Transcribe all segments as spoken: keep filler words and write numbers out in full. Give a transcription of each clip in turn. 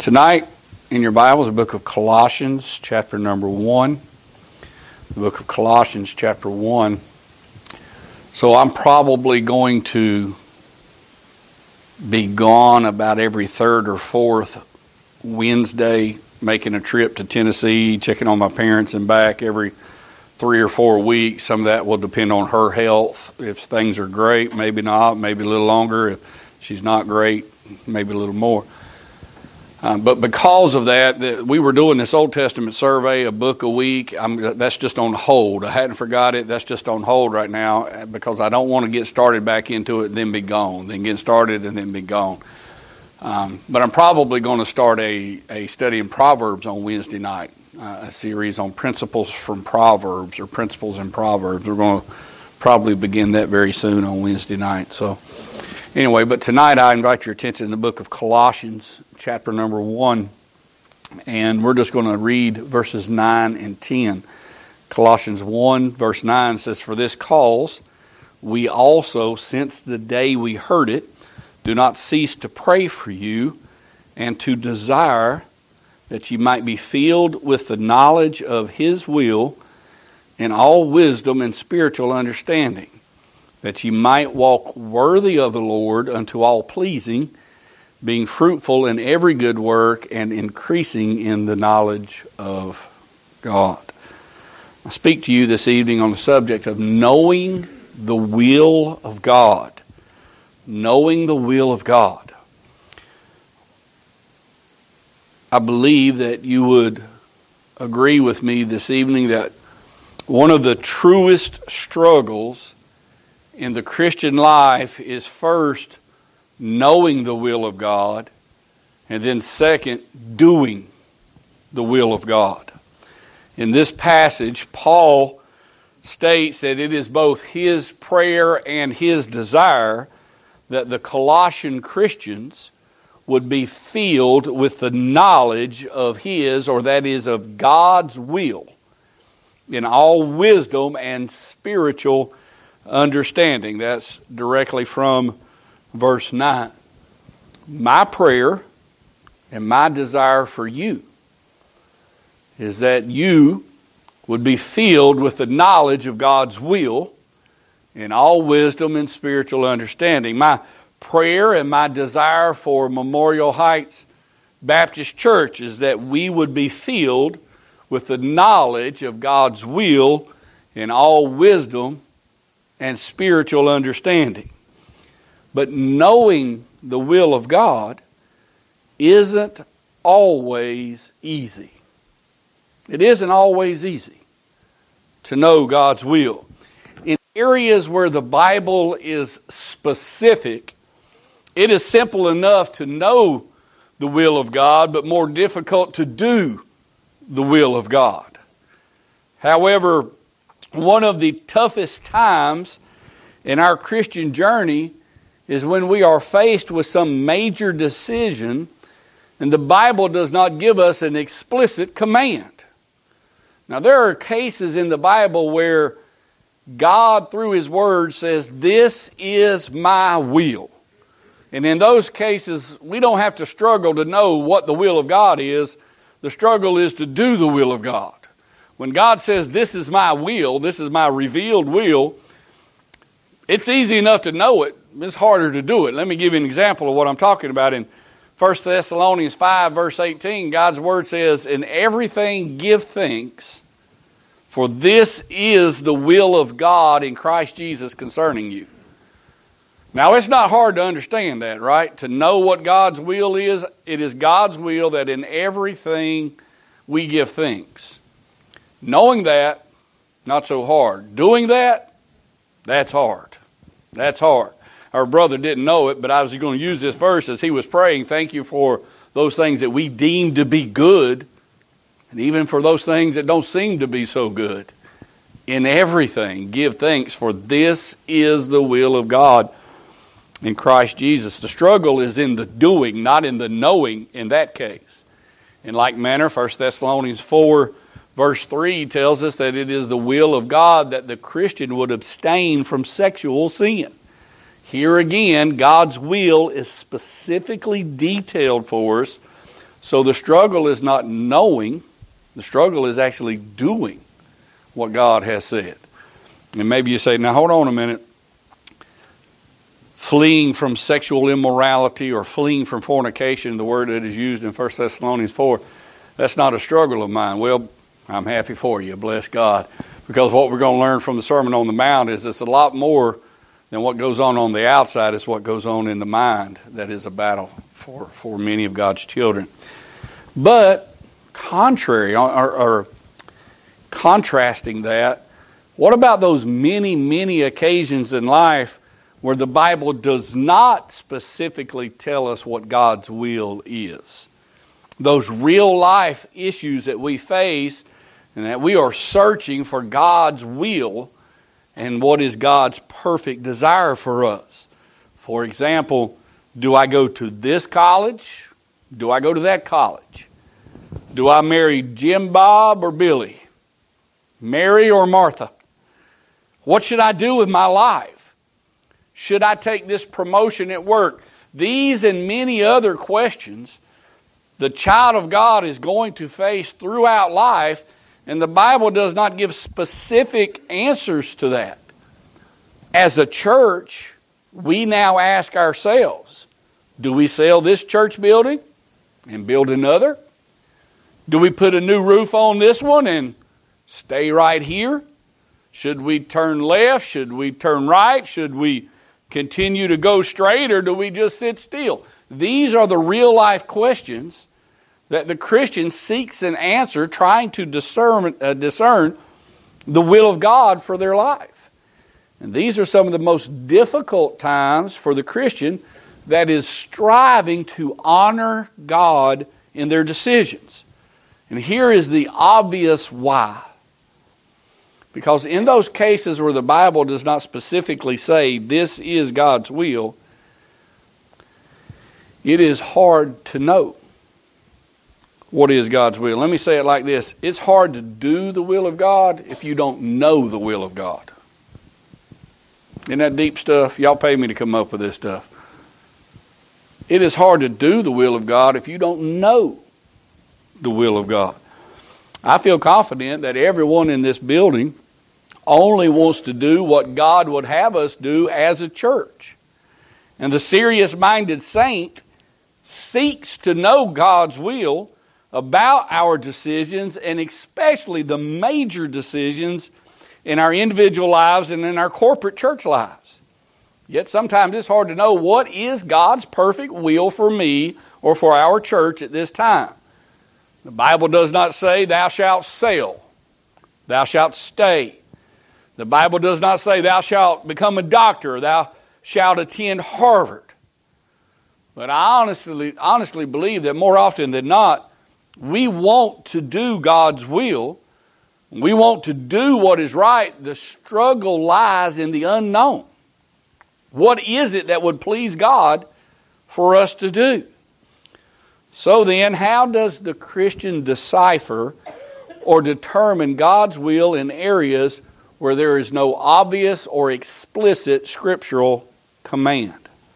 Tonight, in your Bibles, the book of Colossians, chapter number one. The book of Colossians, chapter one. So I'm probably going to be gone about every third or fourth Wednesday, making a trip to Tennessee, checking on my parents and back every three or four weeks. Some of that will depend on her health. If things are great, maybe not, maybe a little longer. If she's not great, maybe a little more. Um, but because of that, the, we were doing this Old Testament survey, a book a week. I'm, that's just on hold. I hadn't forgot it. That's just on hold right now because I don't want to get started back into it and then be gone. Then get started and then be gone. Um, but I'm probably going to start a, a study in Proverbs on Wednesday night, uh, a series on principles from Proverbs or principles in Proverbs. We're going to probably begin that very soon on Wednesday night. So anyway, but tonight I invite your attention to the book of Colossians, chapter number one, and we're just going to read verses nine and ten. Colossians one, verse nine says, "For this cause we also, since the day we heard it, do not cease to pray for you and to desire that ye might be filled with the knowledge of His will in all wisdom and spiritual understanding, that ye might walk worthy of the Lord unto all pleasing, being fruitful in every good work and increasing in the knowledge of God." I speak to you this evening on the subject of knowing the will of God. Knowing the will of God. I believe that you would agree with me this evening that one of the truest struggles in the Christian life is first knowing the will of God, and then second, doing the will of God. In this passage, Paul states that it is both his prayer and his desire that the Colossian Christians would be filled with the knowledge of his, or that is of God's will, in all wisdom and spiritual understanding. That's directly from verse nine. My prayer and my desire for you is that you would be filled with the knowledge of God's will in all wisdom and spiritual understanding. My prayer and my desire for Memorial Heights Baptist Church is that we would be filled with the knowledge of God's will in all wisdom and spiritual understanding. But knowing the will of God isn't always easy. It isn't always easy to know God's will. In areas where the Bible is specific, it is simple enough to know the will of God, but more difficult to do the will of God. However, one of the toughest times in our Christian journey is when we are faced with some major decision and the Bible does not give us an explicit command. Now, there are cases in the Bible where God, through His Word, says, "This is my will." And in those cases, we don't have to struggle to know what the will of God is. The struggle is to do the will of God. When God says, "This is my will, this is my revealed will," it's easy enough to know it. It's harder to do it. Let me give you an example of what I'm talking about. In First Thessalonians five, verse eighteen, God's Word says, "In everything give thanks, for this is the will of God in Christ Jesus concerning you." Now, it's not hard to understand that, right? To know what God's will is. It is God's will that in everything we give thanks. Knowing that, not so hard. Doing that, that's hard. That's hard. Our brother didn't know it, but I was going to use this verse as he was praying. Thank you for those things that we deem to be good, and even for those things that don't seem to be so good. In everything, give thanks, for this is the will of God in Christ Jesus. The struggle is in the doing, not in the knowing in that case. In like manner, First Thessalonians four, verse three tells us that it is the will of God that the Christian would abstain from sexual sin. Here again, God's will is specifically detailed for us So the struggle is not knowing. The struggle is actually doing what God has said. And maybe you say, now hold on a minute. Fleeing from sexual immorality or fleeing from fornication, the word that is used in First Thessalonians four, that's not a struggle of mine. Well, I'm happy for you. Bless God. Because what we're going to learn from the Sermon on the Mount is it's a lot more than what goes on on the outside. It's what goes on in the mind that is a battle for, for many of God's children. But contrary, or, or contrasting that, what about those many, many occasions in life where the Bible does not specifically tell us what God's will is? Those real life issues that we face and that we are searching for God's will and what is God's perfect desire for us. For example, do I go to this college? Do I go to that college? Do I marry Jim Bob or Billy? Mary or Martha? What should I do with my life? Should I take this promotion at work? These and many other questions the child of God is going to face throughout life, and the Bible does not give specific answers to that. As a church, we now ask ourselves, do we sell this church building and build another? Do we put a new roof on this one and stay right here? Should we turn left? Should we turn right? Should we continue to go straight, or do we just sit still? These are the real life questions that the Christian seeks an answer, trying to discern, uh, discern the will of God for their life. And these are some of the most difficult times for the Christian that is striving to honor God in their decisions. And here is the obvious why. Because in those cases where the Bible does not specifically say this is God's will, it is hard to know what is God's will. Let me say it like this. It's hard to do the will of God if you don't know the will of God. Isn't that deep stuff? Y'all pay me to come up with this stuff. It is hard to do the will of God if you don't know the will of God. I feel confident that everyone in this building only wants to do what God would have us do as a church. And the serious-minded saint seeks to know God's will about our decisions, and especially the major decisions in our individual lives and in our corporate church lives. Yet sometimes it's hard to know what is God's perfect will for me or for our church at this time. The Bible does not say, thou shalt sell, thou shalt stay. The Bible does not say, thou shalt become a doctor, thou shalt attend Harvard. But I honestly, honestly believe that more often than not, we want to do God's will. We want to do what is right. The struggle lies in the unknown. What is it that would please God for us to do? So then, how does the Christian decipher or determine God's will in areas where there is no obvious or explicit scriptural command?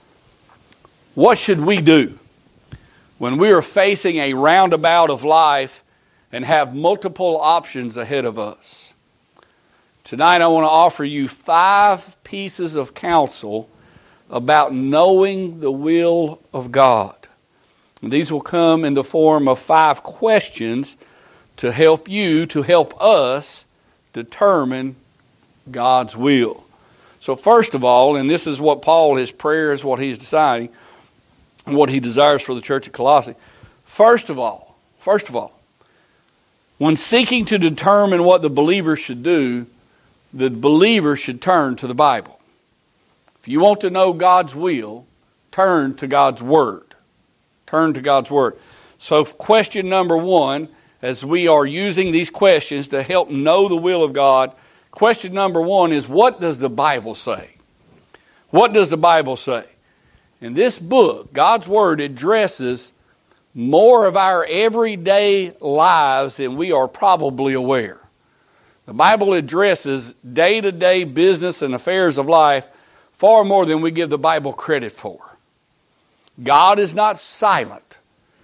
What should we do when we are facing a roundabout of life and have multiple options ahead of us? Tonight I want to offer you five pieces of counsel about knowing the will of God. And these will come in the form of five questions to help you, to help us determine God's will. So first of all, and this is what Paul, his prayer is what he's deciding, and what he desires for the church at Colossae. First of all, first of all, when seeking to determine what the believer should do, the believer should turn to the Bible. If you want to know God's will, turn to God's Word. Turn to God's Word. So question number one, as we are using these questions to help know the will of God, question number one is, what does the Bible say? What does the Bible say? In this book, God's Word addresses more of our everyday lives than we are probably aware. The Bible addresses day-to-day business and affairs of life far more than we give the Bible credit for. God is not silent.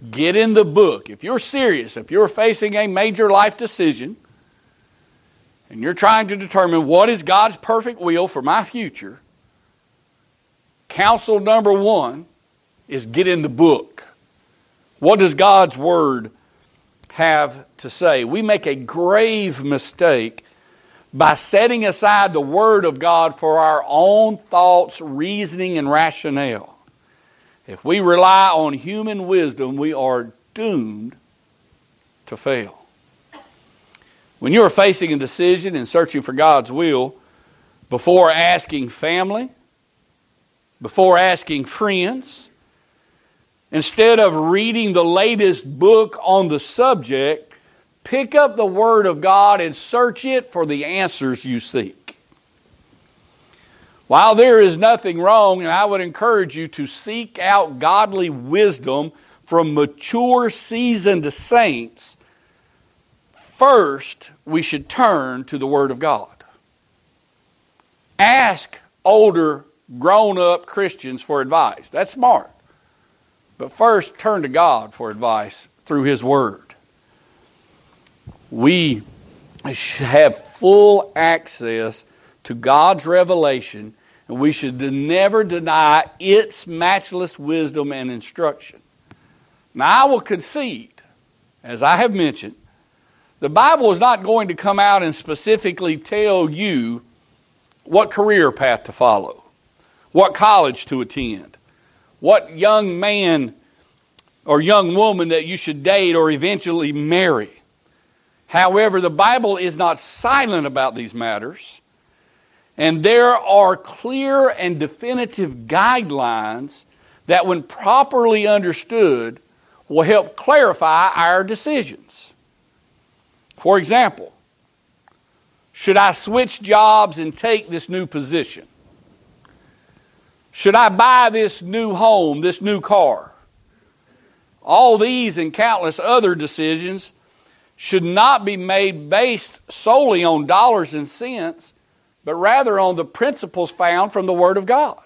Get in the book. If you're serious, if you're facing a major life decision, and you're trying to determine what is God's perfect will for my future, counsel number one is get in the book. What does God's Word have to say? We make a grave mistake by setting aside the Word of God for our own thoughts, reasoning, and rationale. If we rely on human wisdom, we are doomed to fail. When you are facing a decision and searching for God's will, before asking family, before asking friends, instead of reading the latest book on the subject, pick up the Word of God and search it for the answers you seek. While there is nothing wrong, and I would encourage you to seek out godly wisdom from mature, seasoned saints, first we should turn to the Word of God. Ask older, grown-up Christians for advice. That's smart. But first, turn to God for advice through His Word. We have full access to God's revelation, and we should never deny its matchless wisdom and instruction. Now, I will concede, as I have mentioned, the Bible is not going to come out and specifically tell you what career path to follow, what college to attend, what young man or young woman that you should date or eventually marry. However, the Bible is not silent about these matters, and there are clear and definitive guidelines that, when properly understood, will help clarify our decisions. For example, should I switch jobs and take this new position? Should I buy this new home, this new car? All these and countless other decisions should not be made based solely on dollars and cents, but rather on the principles found from the Word of God.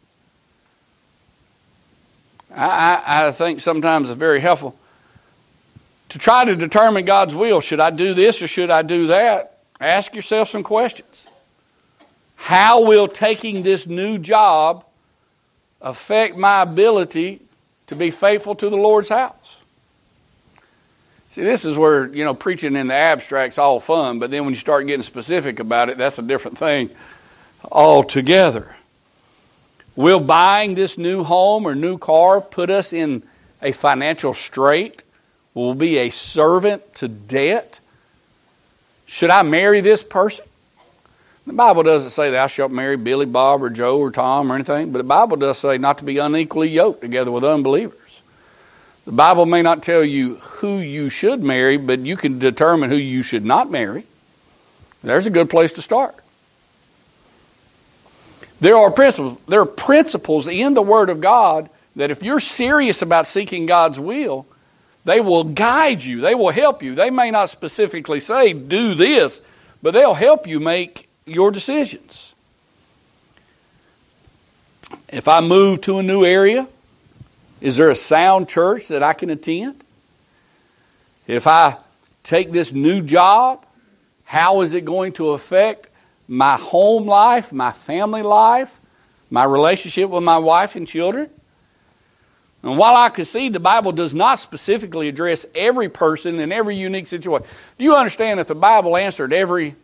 I, I, I think sometimes it's very helpful to try to determine God's will. Should I do this or should I do that? Ask yourself some questions. How will taking this new job affect my ability to be faithful to the Lord's house? See, this is where, you know, preaching in the abstract's all fun, but then when you start getting specific about it, that's a different thing altogether. Will buying this new home or new car put us in a financial strait? Will we be a servant to debt? Should I marry this person? The Bible doesn't say thou shalt marry Billy, Bob, or Joe, or Tom, or anything, but the Bible does say not to be unequally yoked together with unbelievers. The Bible may not tell you who you should marry, but you can determine who you should not marry. There's a good place to start. There are principles, there are principles in the Word of God that if you're serious about seeking God's will, they will guide you. They will help you. They may not specifically say, do this, but they'll help you make your decisions. If I move to a new area, is there a sound church that I can attend? If I take this new job, how is it going to affect my home life, my family life, my relationship with my wife and children? And while I concede the Bible does not specifically address every person in every unique situation, do you understand if the Bible answered every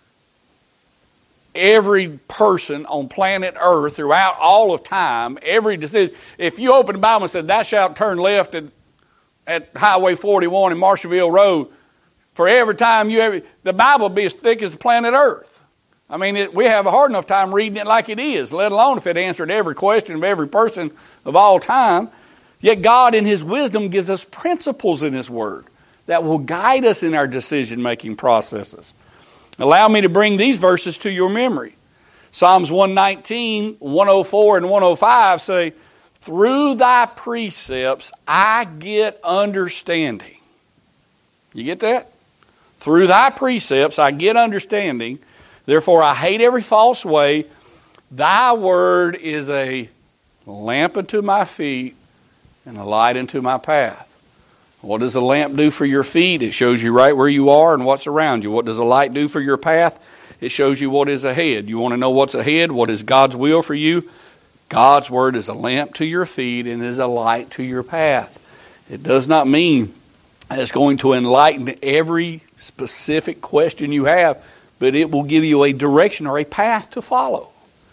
every person on planet Earth throughout all of time, every decision, if you open the Bible and said, thou shalt turn left at, at Highway forty-one in Marshallville Road, for every time you ever, the Bible would be as thick as the planet Earth. I mean, it, we have a hard enough time reading it like it is, let alone if it answered every question of every person of all time. Yet God in His wisdom gives us principles in His Word that will guide us in our decision-making processes. Allow me to bring these verses to your memory. Psalms one nineteen, one oh four, and one oh five say, through thy precepts I get understanding. You get that? Through thy precepts I get understanding. Therefore I hate every false way. Thy word is a lamp unto my feet and a light unto my path. What does a lamp do for your feet? It shows you right where you are and what's around you. What does a light do for your path? It shows you what is ahead. You want to know what's ahead? What is God's will for you? God's Word is a lamp to your feet and is a light to your path. It does not mean that it's going to enlighten every specific question you have, but it will give you a direction or a path to follow.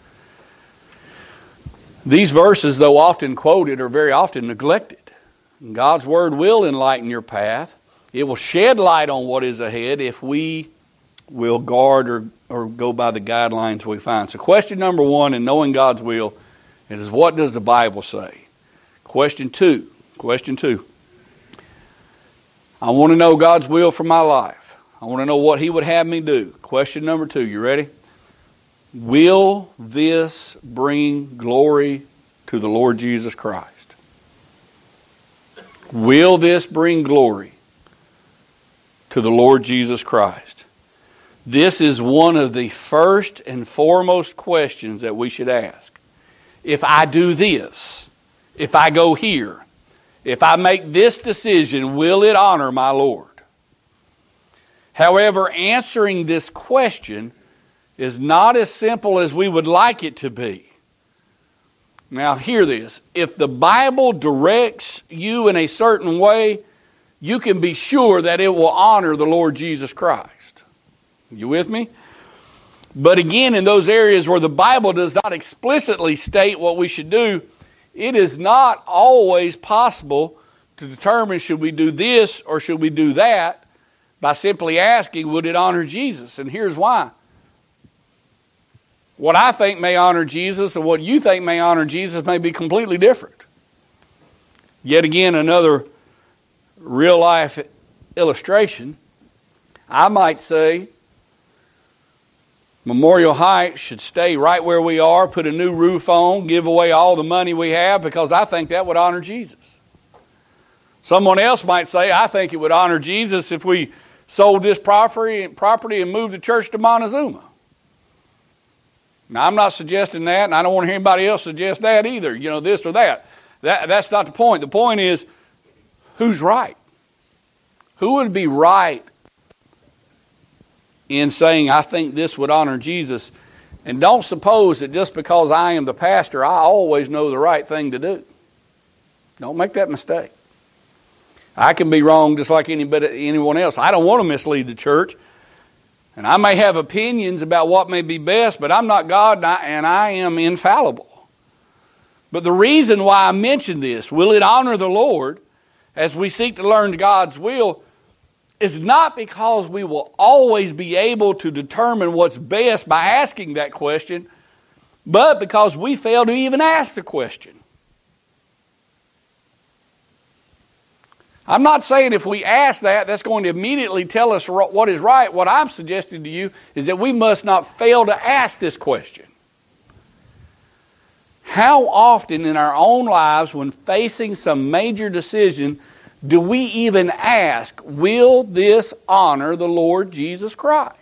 These verses, though often quoted, are very often neglected. God's Word will enlighten your path. It will shed light on what is ahead if we will guard or, or go by the guidelines we find. So question number one in knowing God's will is, what does the Bible say? Question two. Question two. I want to know God's will for my life. I want to know what He would have me do. Question number two. You ready? Will this bring glory to the Lord Jesus Christ? Will this bring glory to the Lord Jesus Christ? This is one of the first and foremost questions that we should ask. If I do this, if I go here, if I make this decision, will it honor my Lord? However, answering this question is not as simple as we would like it to be. Now, hear this. If the Bible directs you in a certain way, you can be sure that it will honor the Lord Jesus Christ. You with me? But again, in those areas where the Bible does not explicitly state what we should do, it is not always possible to determine should we do this or should we do that by simply asking, would it honor Jesus? And here's why. What I think may honor Jesus and what you think may honor Jesus may be completely different. Yet again, another real life illustration. I might say Memorial Heights should stay right where we are, put a new roof on, give away all the money we have because I think that would honor Jesus. Someone else might say, I think it would honor Jesus if we sold this property, property and moved the church to Montezuma. Now, I'm not suggesting that, and I don't want to hear anybody else suggest that either, you know, this or that. That that's not the point. The point is, who's right? Who would be right in saying, I think this would honor Jesus? And don't suppose that just because I am the pastor, I always know the right thing to do. Don't make that mistake. I can be wrong just like anybody, anyone else. I don't want to mislead the church. And I may have opinions about what may be best, but I'm not God and I, and I am infallible. But the reason why I mention this, will it honor the Lord as we seek to learn God's will, is not because we will always be able to determine what's best by asking that question, but because we fail to even ask the question. I'm not saying if we ask that, that's going to immediately tell us what is right. What I'm suggesting to you is that we must not fail to ask this question. How often in our own lives, when facing some major decision, do we even ask, will this honor the Lord Jesus Christ?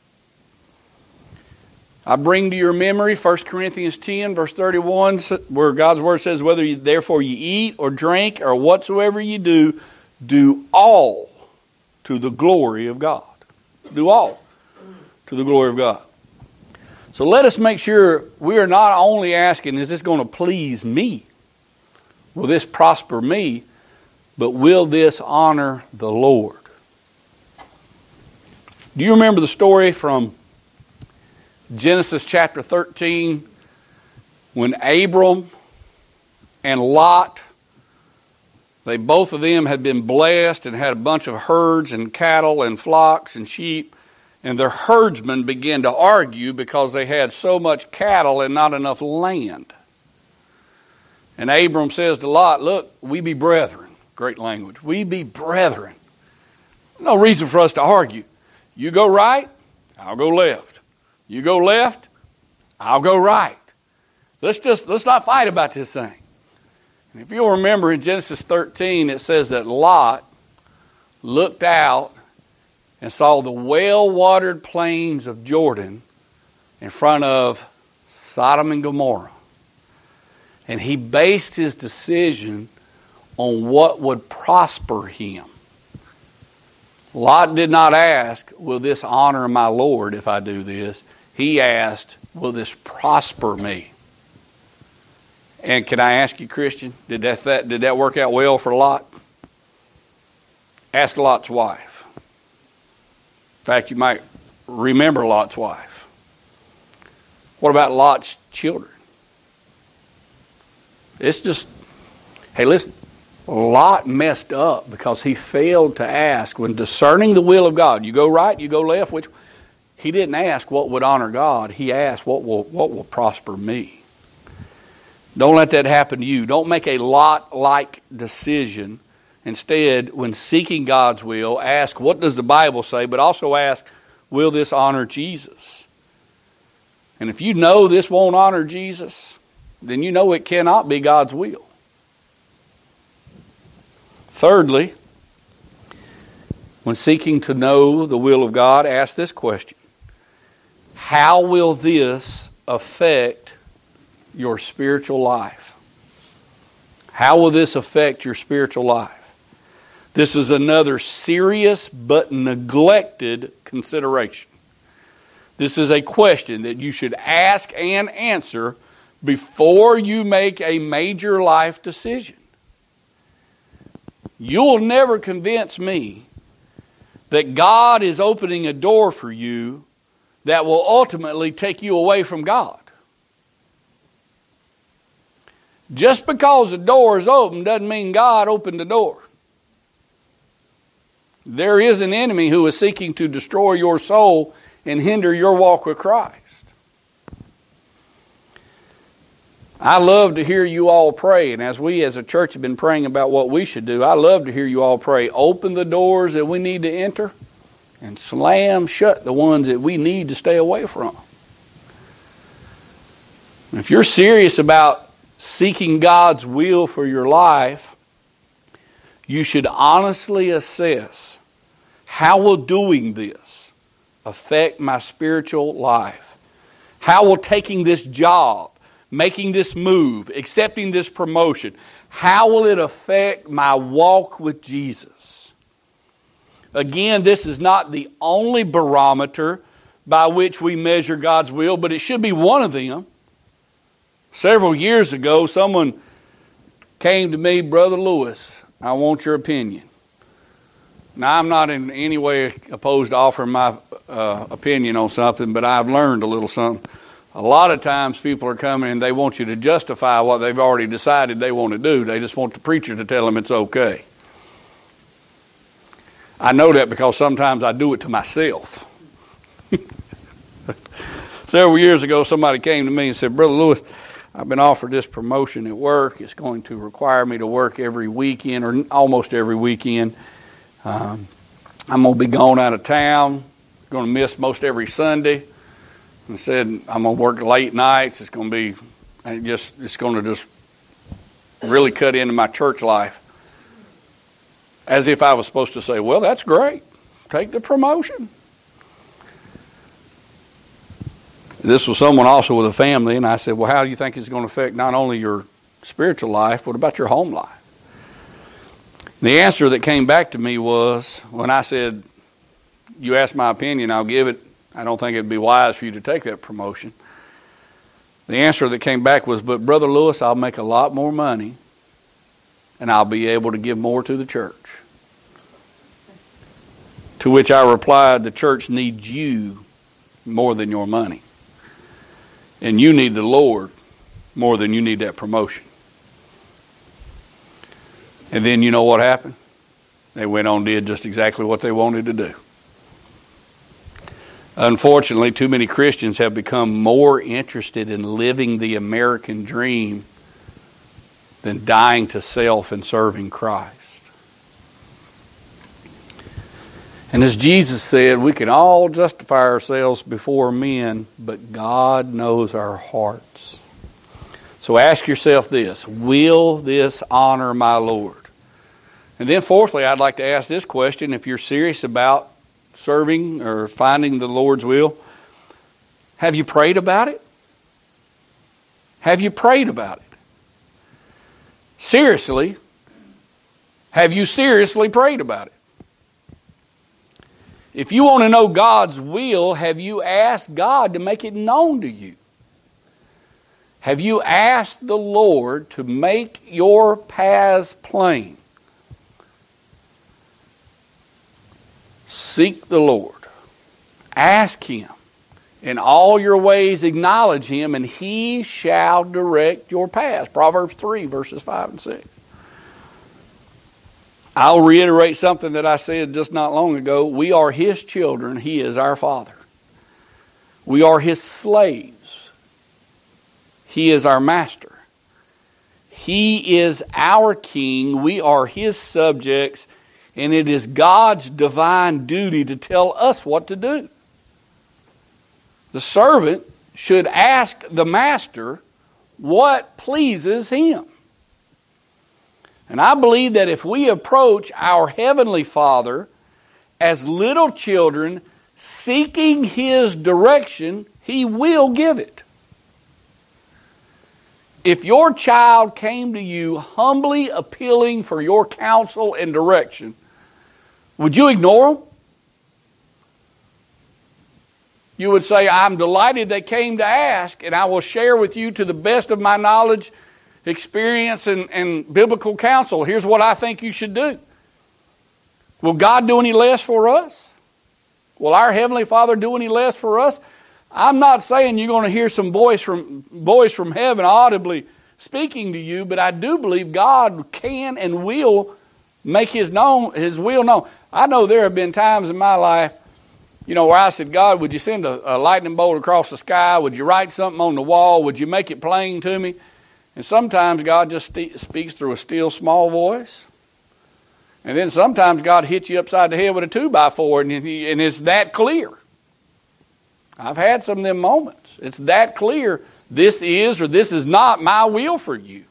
I bring to your memory First Corinthians ten, verse thirty-one, where God's Word says, whether you, therefore you eat or drink or whatsoever you do, do all to the glory of God. Do all to the glory of God. So let us make sure we are not only asking, is this going to please me? Will this prosper me? But will this honor the Lord? Do you remember the story from Genesis chapter thirteen when Abram and Lot, they both of them had been blessed and had a bunch of herds and cattle and flocks and sheep, and their herdsmen began to argue because they had so much cattle and not enough land. And Abram says to Lot, look, we be brethren. Great language. We be brethren. No reason for us to argue. You go right, I'll go left. You go left, I'll go right. Let's just let's not fight about this thing. And if you'll remember in Genesis thirteen, it says that Lot looked out and saw the well-watered plains of Jordan in front of Sodom and Gomorrah. And he based his decision on what would prosper him. Lot did not ask, will this honor my Lord if I do this? He asked, will this prosper me? And can I ask you, Christian, did that, that, did that work out well for Lot? Ask Lot's wife. In fact, you might remember Lot's wife. What about Lot's children? It's just, hey, listen, Lot messed up because he failed to ask when discerning the will of God. You go right, you go left, which he didn't ask what would honor God. He asked what will what will prosper me. Don't let that happen to you. Don't make a Lot-like decision. Instead, when seeking God's will, ask what does the Bible say, but also ask, will this honor Jesus? And if you know this won't honor Jesus, then you know it cannot be God's will. Thirdly, when seeking to know the will of God, ask this question. How will this affect your spiritual life? How will this affect your spiritual life? This is another serious but neglected consideration. This is a question that you should ask and answer before you make a major life decision. You'll never convince me that God is opening a door for you that will ultimately take you away from God. Just because the door is open doesn't mean God opened the door. There is an enemy who is seeking to destroy your soul and hinder your walk with Christ. I love to hear you all pray, and as we as a church have been praying about what we should do, I love to hear you all pray. Open the doors that we need to enter and slam shut the ones that we need to stay away from. If you're serious about seeking God's will for your life, you should honestly assess, how will doing this affect my spiritual life? How will taking this job, making this move, accepting this promotion, how will it affect my walk with Jesus? Again, this is not the only barometer by which we measure God's will, but it should be one of them. Several years ago, someone came to me, Brother Lewis, I want your opinion. Now, I'm not in any way opposed to offering my uh, opinion on something, but I've learned a little something. A lot of times people are coming and they want you to justify what they've already decided they want to do. They just want the preacher to tell them it's okay. I know that because sometimes I do it to myself. Several years ago, somebody came to me and said, Brother Lewis, I've been offered this promotion at work. It's going to require me to work every weekend or almost every weekend. Um, I'm going to be gone out of town. Going to miss most every Sunday. And said, I'm going to work late nights. It's going to be I just it's going to just really cut into my church life. As if I was supposed to say, well, that's great. Take the promotion. This was someone also with a family, and I said, well, how do you think it's going to affect not only your spiritual life, but about your home life? The answer that came back to me was, when I said, you asked my opinion, I'll give it. I don't think it'd be wise for you to take that promotion. The answer that came back was, but Brother Lewis, I'll make a lot more money, and I'll be able to give more to the church. To which I replied, the church needs you more than your money. And you need the Lord more than you need that promotion. And then you know what happened? They went on and did just exactly what they wanted to do. Unfortunately, too many Christians have become more interested in living the American dream than dying to self and serving Christ. And as Jesus said, we can all justify ourselves before men, but God knows our hearts. So ask yourself this, will this honor my Lord? And then fourthly, I'd like to ask this question, if you're serious about serving or finding the Lord's will, have you prayed about it? Have you prayed about it? Seriously, Have you seriously prayed about it? If you want to know God's will, have you asked God to make it known to you? Have you asked the Lord to make your paths plain? Seek the Lord. Ask Him. In all your ways acknowledge Him, and He shall direct your paths. Proverbs three, verses five and six. I'll reiterate something that I said just not long ago. We are His children. He is our Father. We are His slaves. He is our master. He is our king. We are His subjects. And it is God's divine duty to tell us what to do. The servant should ask the master what pleases him. And I believe that if we approach our Heavenly Father as little children seeking His direction, He will give it. If your child came to you humbly appealing for your counsel and direction, would you ignore them? You would say, I'm delighted they came to ask, and I will share with you to the best of my knowledge, experience, and, and biblical counsel. Here's what I think you should do. Will God do any less for us? Will our Heavenly Father do any less for us? I'm not saying you're going to hear some voice from voice from heaven audibly speaking to you, but I do believe God can and will make His known, His will known. I know there have been times in my life, you know, where I said, God, would you send a, a lightning bolt across the sky? Would you write something on the wall? Would you make it plain to me? And sometimes God just st- speaks through a still small voice. And then sometimes God hits you upside the head with a two by four, and, he, and it's that clear. I've had some of them moments. It's that clear. This is or this is not my will for you.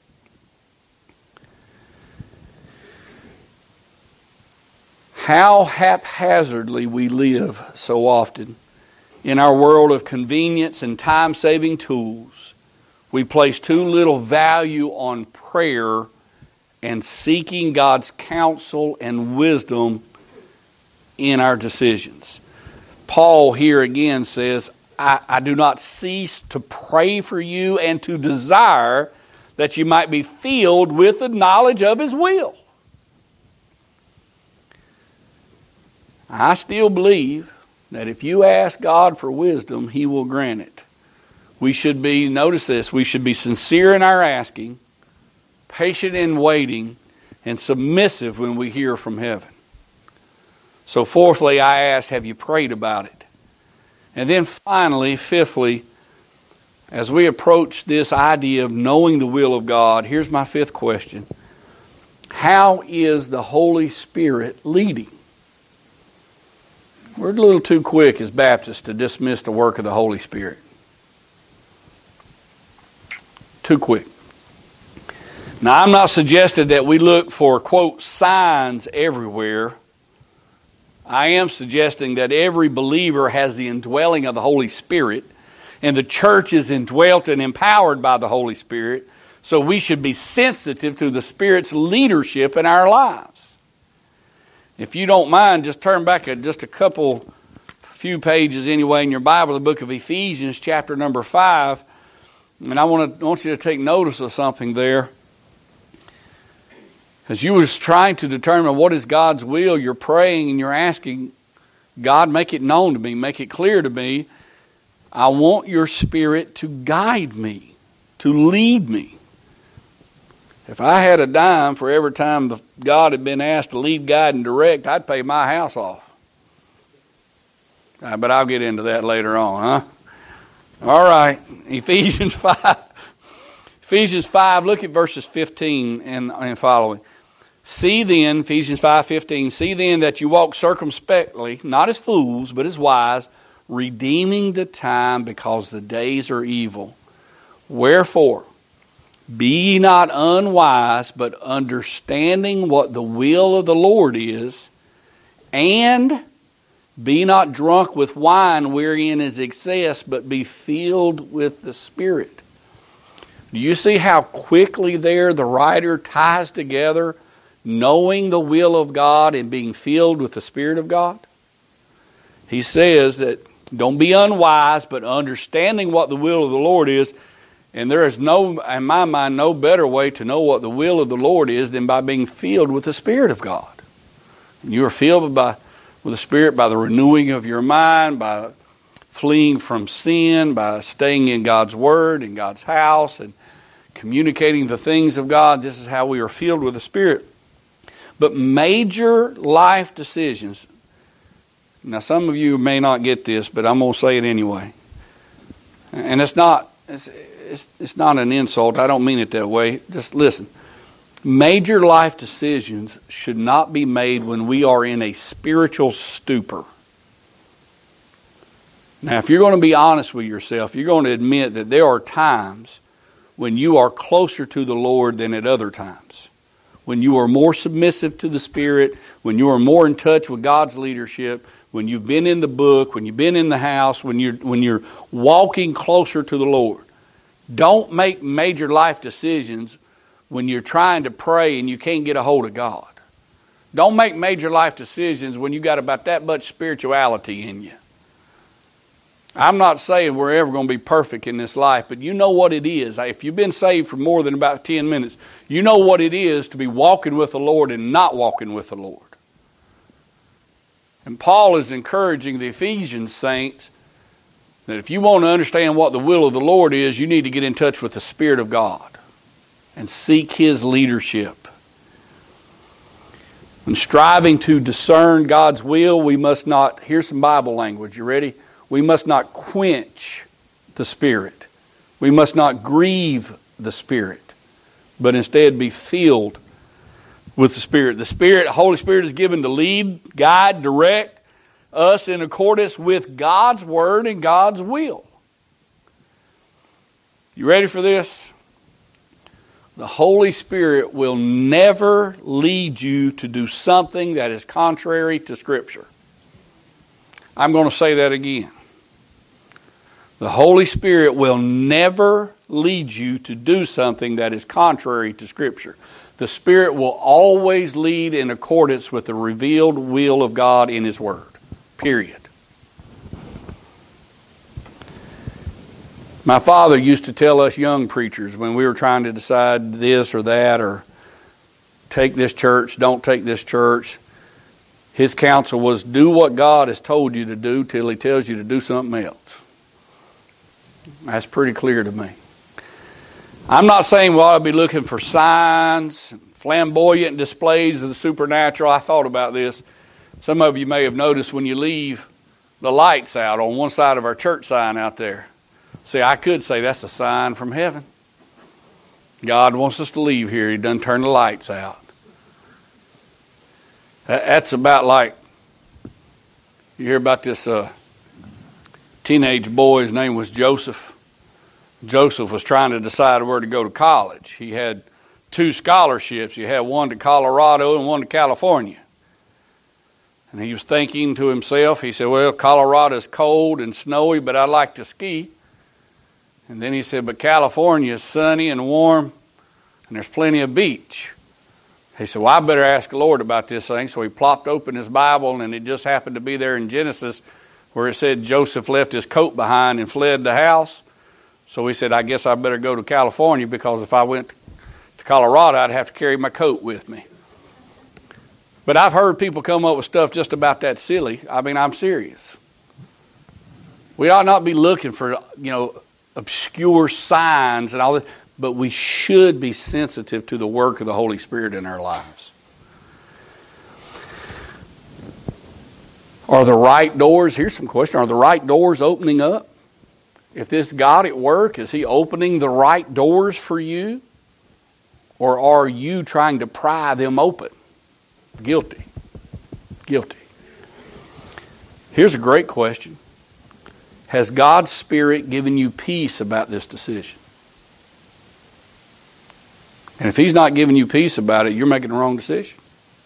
How haphazardly we live so often in our world of convenience and time-saving tools. We place too little value on prayer and seeking God's counsel and wisdom in our decisions. Paul here again says, I, I do not cease to pray for you and to desire that you might be filled with the knowledge of His will. I still believe that if you ask God for wisdom, He will grant it. We should be, notice this, we should be sincere in our asking, patient in waiting, and submissive when we hear from heaven. So fourthly, I asked, have you prayed about it? And then finally, fifthly, as we approach this idea of knowing the will of God, here's my fifth question. How is the Holy Spirit leading? We're a little too quick as Baptists to dismiss the work of the Holy Spirit. Too quick. Now, I'm not suggesting that we look for, quote, signs everywhere. I am suggesting that every believer has the indwelling of the Holy Spirit, and the church is indwelt and empowered by the Holy Spirit, so we should be sensitive to the Spirit's leadership in our lives. If you don't mind, just turn back a, just a couple, few pages anyway in your Bible, the book of Ephesians, chapter number five. And I want to want you to take notice of something there. As you was trying to determine what is God's will, you're praying and you're asking, God, make it known to me, make it clear to me. I want your Spirit to guide me, to lead me. If I had a dime for every time God had been asked to lead, guide, and direct, I'd pay my house off. Uh, but I'll get into that later on, huh? All right, Ephesians five. Ephesians five, look at verses fifteen and, and following. See then, Ephesians five fifteen, see then that you walk circumspectly, not as fools, but as wise, redeeming the time because the days are evil. Wherefore, be ye not unwise, but understanding what the will of the Lord is, and be not drunk with wine wherein is excess, but be filled with the Spirit. Do you see how quickly there the writer ties together knowing the will of God and being filled with the Spirit of God? He says that don't be unwise, but understanding what the will of the Lord is. And there is no, in my mind, no better way to know what the will of the Lord is than by being filled with the Spirit of God. And you are filled by, with the Spirit by the renewing of your mind, by fleeing from sin, by staying in God's Word, in God's house, and communicating the things of God. This is how we are filled with the Spirit. But major life decisions. Now, some of you may not get this, but I'm going to say it anyway. And it's not, it's, it's, it's not an insult. I don't mean it that way. Just listen. Major life decisions should not be made when we are in a spiritual stupor. Now, if you're going to be honest with yourself, you're going to admit that there are times when you are closer to the Lord than at other times. When you are more submissive to the Spirit, when you are more in touch with God's leadership, when you've been in the book, when you've been in the house, when you're when you're walking closer to the Lord. Don't make major life decisions when you're trying to pray and you can't get a hold of God. Don't make major life decisions when you got about that much spirituality in you. I'm not saying we're ever going to be perfect in this life, but you know what it is. If you've been saved for more than about ten minutes, you know what it is to be walking with the Lord and not walking with the Lord. And Paul is encouraging the Ephesian saints that if you want to understand what the will of the Lord is, you need to get in touch with the Spirit of God and seek His leadership. When striving to discern God's will, we must not, here's some Bible language, you ready? We must not quench the Spirit. We must not grieve the Spirit, but instead be filled with the Spirit. The Spirit, the Holy Spirit is given to lead, guide, direct us in accordance with God's Word and God's will. You ready for this? The Holy Spirit will never lead you to do something that is contrary to Scripture. I'm going to say that again. The Holy Spirit will never lead you to do something that is contrary to Scripture. The Spirit will always lead in accordance with the revealed will of God in His Word. Period. My father used to tell us young preachers when we were trying to decide this or that, or take this church, don't take this church, his counsel was do what God has told you to do till He tells you to do something else. That's pretty clear to me. I'm not saying we ought to be looking for signs, flamboyant displays of the supernatural. I thought about this. Some of you may have noticed when you leave the lights out on one side of our church sign out there. See, I could say that's a sign from heaven. God wants us to leave here. He done turned the lights out. That's about like, you hear about this uh, teenage boy, his name was Joseph. Joseph was trying to decide where to go to college. He had two scholarships. He had one to Colorado and one to California. And he was thinking to himself, he said, well, Colorado's cold and snowy, but I like to ski. And then he said, but California is sunny and warm, and there's plenty of beach. He said, well, I better ask the Lord about this thing. So he plopped open his Bible, and it just happened to be there in Genesis where it said Joseph left his coat behind and fled the house. So he said, I guess I better go to California, because if I went to Colorado, I'd have to carry my coat with me. But I've heard people come up with stuff just about that silly. I mean, I'm serious. We ought not be looking for, you know, obscure signs and all that, but we should be sensitive to the work of the Holy Spirit in our lives. Are the right doors, here's some question, are the right doors opening up? If this God at work, is He opening the right doors for you? Or are you trying to pry them open? Guilty. Guilty. Here's a great question. Has God's Spirit given you peace about this decision? And if He's not giving you peace about it, you're making the wrong decision.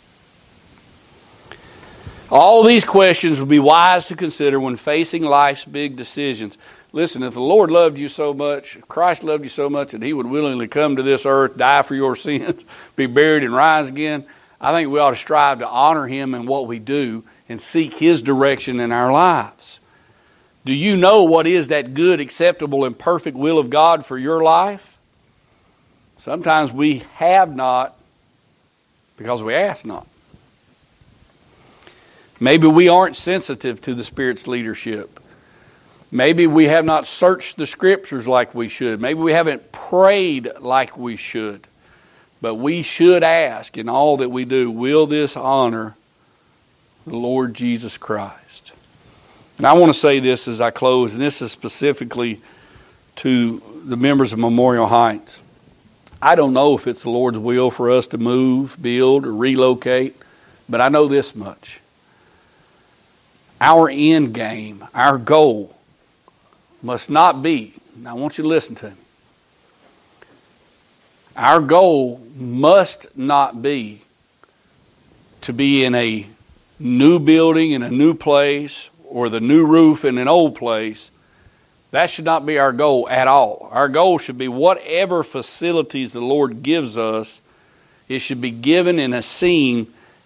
All these questions would be wise to consider when facing life's big decisions. Listen, if the Lord loved you so much, if Christ loved you so much that He would willingly come to this earth, die for your sins, be buried and rise again, I think we ought to strive to honor Him in what we do and seek His direction in our lives. Do you know what is that good, acceptable, and perfect will of God for your life? Sometimes we have not because we ask not. Maybe we aren't sensitive to the Spirit's leadership. Maybe we have not searched the Scriptures like we should. Maybe we haven't prayed like we should. But we should ask in all that we do, will this honor the Lord Jesus Christ? And I want to say this as I close, and this is specifically to the members of Memorial Heights. I don't know if it's the Lord's will for us to move, build, or relocate, but I know this much. Our end game, our goal, must not be, now I want you to listen to me, our goal must not be to be in a new building in a new place or the new roof in an old place. That should not be our goal at all. Our goal should be whatever facilities the Lord gives us, it should be given in a scene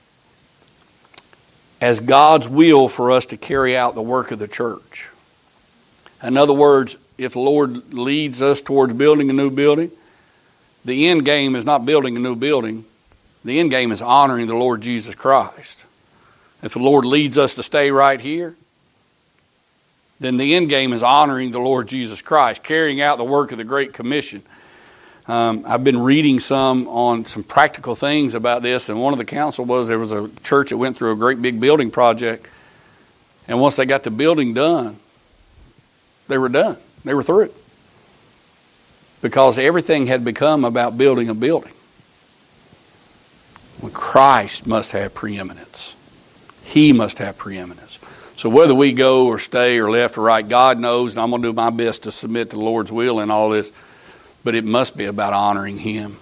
as God's will for us to carry out the work of the church. In other words, if the Lord leads us towards building a new building, the end game is not building a new building. The end game is honoring the Lord Jesus Christ. If the Lord leads us to stay right here, then the end game is honoring the Lord Jesus Christ, carrying out the work of the Great Commission. Um, I've been reading some on some practical things about this, and one of the counsel was there was a church that went through a great big building project, and once they got the building done, they were done. They were through. Because everything had become about building a building. Well, Christ must have preeminence. He must have preeminence. So whether we go or stay or left or right, God knows, and I'm going to do my best to submit to the Lord's will in all this, but it must be about honoring Him.